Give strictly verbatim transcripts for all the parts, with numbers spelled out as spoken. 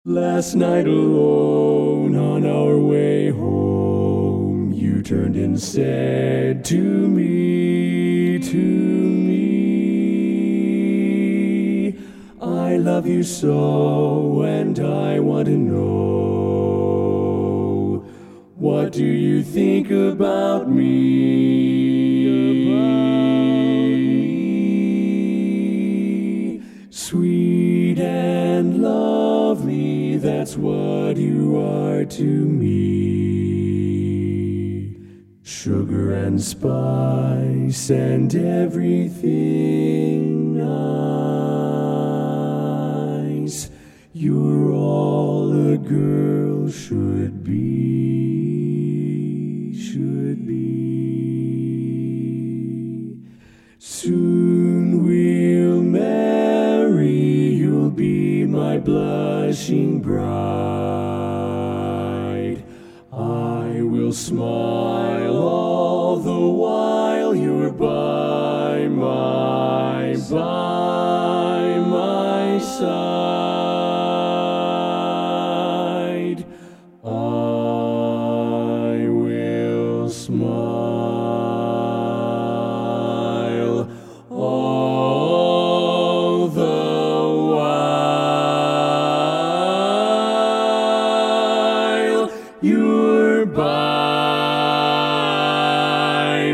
Last night alone on our way home, you turned and said to me, to me, I love you so and I want to know, what do you think about me? Sweet and lovely, that's what you are to me. Sugar and spice and everything nice. You're all a girl should be, should be. Soon we'll marry, you'll be my blushing bride. I will smile all the while you're by my, by my side. I will smile all the while you're by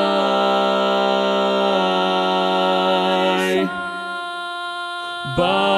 my, by